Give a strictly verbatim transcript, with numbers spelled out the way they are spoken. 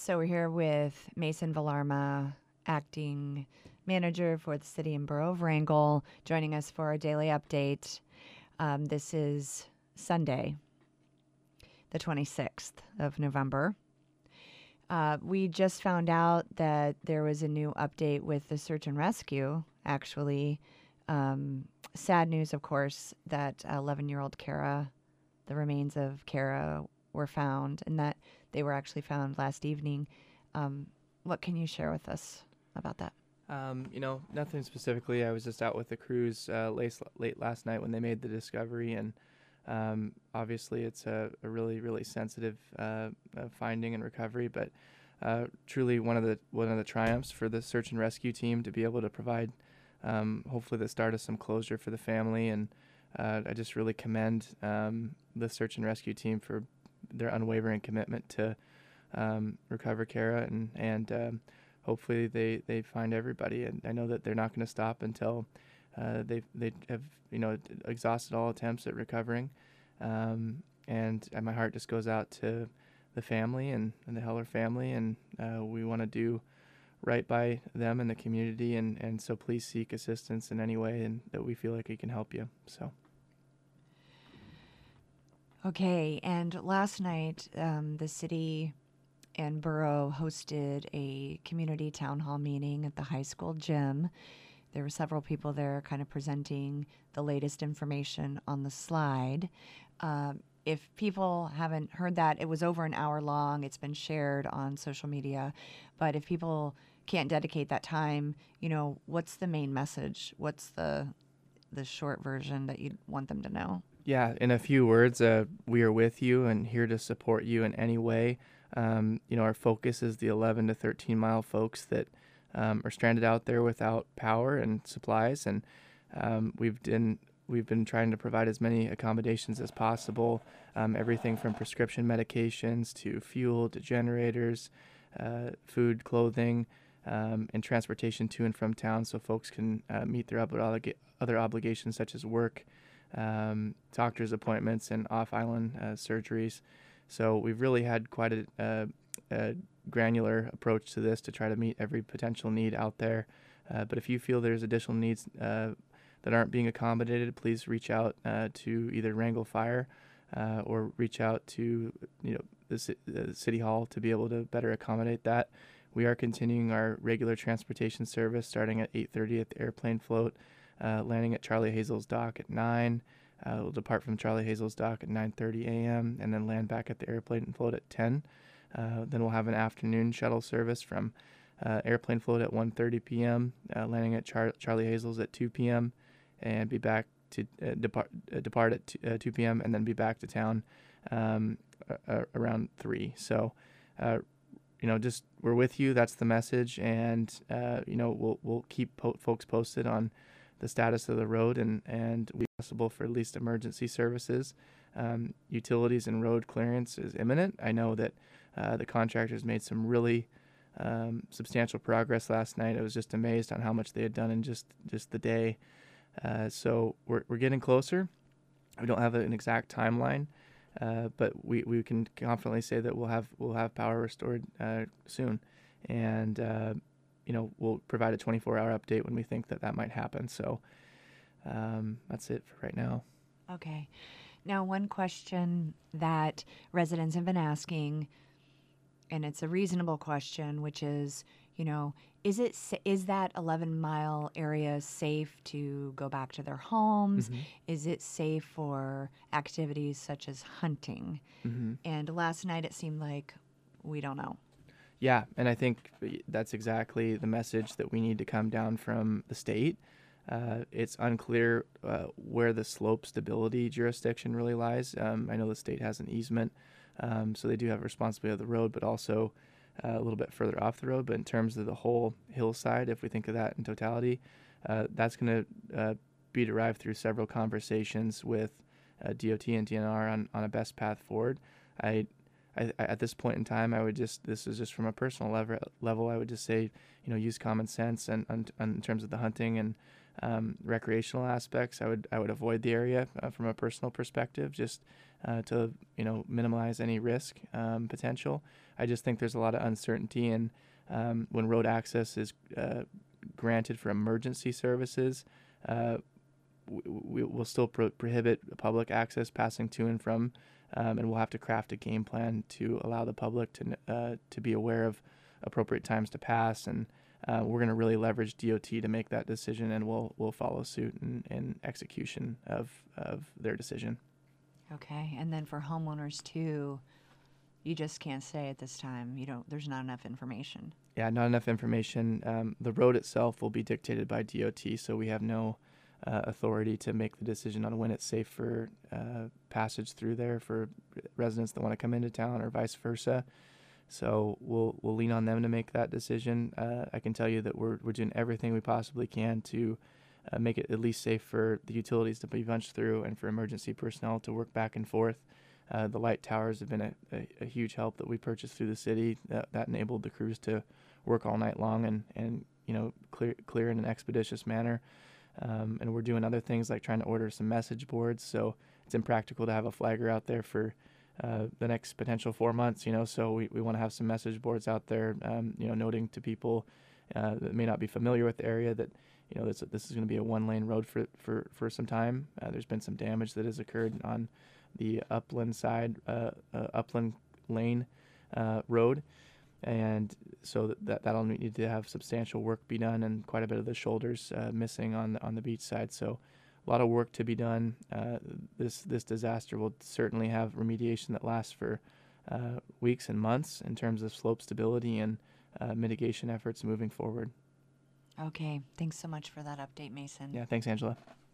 So we're here with Mason Villarma, acting manager for the city and borough of Wrangell, joining us for our daily update. Um, this is Sunday, the twenty-sixth of November. Uh, we just found out that there was a new update with the search and rescue, actually. Um, sad news, of course, that eleven-year-old Kara, the remains of Kara were found, and that they were actually found last evening. Um, what can you share with us about that? Um, you know, nothing specifically. I was just out with the crews uh, late, late last night when they made the discovery, and um, obviously it's a, a really, really sensitive uh, uh, finding and recovery. But uh, truly, one of the one of the triumphs for the search and rescue team to be able to provide, um, hopefully, the start of some closure for the family. And uh, I just really commend um, the search and rescue team for their unwavering commitment to um, recover Kara and and um, hopefully they, they find everybody. And I know that they're not going to stop until uh, they they have you know exhausted all attempts at recovering. Um, and, and my heart just goes out to the family and, and the Heller family, and uh, we want to do right by them and the community. And, and so please seek assistance in any way and that we feel like we can help you. So. Okay, and last night, um, the city and borough hosted a community town hall meeting at the high school gym. There were several people there kind of presenting the latest information on the slide. Um, if people haven't heard that, it was over an hour long. It's been shared on social media. But if people can't dedicate that time, you know, what's the main message? What's the the short version that you want them to know? Yeah, in a few words, uh, we are with you and here to support you in any way. Um, you know, our focus is the eleven to thirteen mile folks that um, are stranded out there without power and supplies, and um, we've been we've been trying to provide as many accommodations as possible. Um, everything from prescription medications to fuel to generators, uh, food, clothing, um, and transportation to and from town, so folks can uh, meet their other oblig- other obligations such as work, um, doctor's appointments, and off-island uh, surgeries. So we've really had quite a, a, a granular approach to this to try to meet every potential need out there. Uh, but if you feel there's additional needs uh, that aren't being accommodated, please reach out uh, to either Wrangell Fire uh, or reach out to you know the, the City Hall to be able to better accommodate that. We are continuing our regular transportation service starting at eight thirty at the airplane float, uh, landing at Charlie Hazel's dock at nine. Uh, we'll depart from Charlie Hazel's dock at nine thirty a.m. and then land back at the airplane float at ten. Uh, then we'll have an afternoon shuttle service from uh, airplane float at one thirty p.m., uh, landing at Char- Charlie Hazel's at two p.m., and be back to uh, depart uh, depart at t- uh, two p.m. and then be back to town um, uh, around three. So, uh, you know, just we're with you. That's the message, and uh, you know, we'll we'll keep po- folks posted on the status of the road, and and we possible for at least emergency services. Um, utilities and road clearance is imminent. I know that uh, the contractors made some really um, substantial progress last night. I was just amazed on how much they had done in just just the day. Uh, so we're we're getting closer. We don't have an exact timeline, uh, but we, we can confidently say that we'll have we'll have power restored uh, soon, and uh, you know we'll provide a twenty-four hour update when we think that that might happen. So um, that's it for right now. Okay. Now, one question that residents have been asking, and it's a reasonable question, which is, you know, is it sa- is that eleven mile area safe to go back to their homes? Mm-hmm. Is it safe for activities such as hunting? Mm-hmm. And last night it seemed like we don't know. Yeah, and I think that's exactly the message that we need to come down from the state. Uh, it's unclear uh, where the slope stability jurisdiction really lies. Um, I know the state has an easement, um, so they do have responsibility of the road, but also uh, a little bit further off the road. But in terms of the whole hillside, if we think of that in totality, uh, that's going to uh, be derived through several conversations with uh, D O T and D N R on, on a best path forward. I I, at this point in time, I would just, this is just from a personal level, level I would just say, you know, use common sense, and, and, and in terms of the hunting and um, recreational aspects, I would I would avoid the area uh, from a personal perspective. Just uh, to you know minimize any risk um, potential. I just think there's a lot of uncertainty, and um, when road access is uh, granted for emergency services, uh, we will still pro- prohibit public access passing to and from, um, and we'll have to craft a game plan to allow the public to uh, to be aware of appropriate times to pass. And uh, we're going to really leverage D O T to make that decision, and we'll we'll follow suit in, in execution of of their decision. Okay, and then for homeowners too, you just can't say at this time. You don't. There's not enough information. Yeah, not enough information. Um, the road itself will be dictated by D O T, so we have no uh, authority to make the decision on when it's safe for uh, passage through there for residents that want to come into town, or vice versa. So we'll we'll lean on them to make that decision. Uh, I can tell you that we're we're doing everything we possibly can to uh, make it at least safe for the utilities to be punched through, and for emergency personnel to work back and forth. Uh, the light towers have been a, a, a huge help that we purchased through the city. That, that enabled the crews to work all night long and, and you know clear clear in an expeditious manner. Um, and we're doing other things like trying to order some message boards. So it's impractical to have a flagger out there for uh, the next potential four months. You know, so we, we want to have some message boards out there. Um, you know, noting to people uh, that may not be familiar with the area that you know this this is going to be a one lane road for for for some time. Uh, there's been some damage that has occurred on the upland side, uh, uh, upland lane uh, road, and so that that'll need to have substantial work be done, and quite a bit of the shoulders uh, missing on the, on the beach side. So a lot of work to be done. Uh, this this disaster will certainly have remediation that lasts for uh, weeks and months in terms of slope stability and uh, mitigation efforts moving forward. Okay, thanks so much for that update, Mason. Yeah, thanks, Angela.